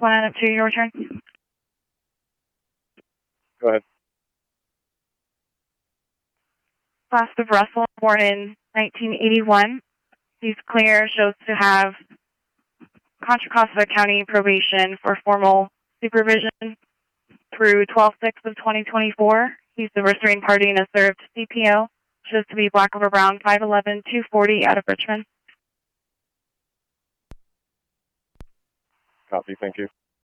1 up to your return. Go ahead. Class of Russell, born in 1981. He's clear, shows to have Contra Costa County probation for formal supervision through 12/6 of 2024. He's the restrained party and has served CPO. Shows to be black over brown, 5'11", 240 out of Richmond. Copy, thank you.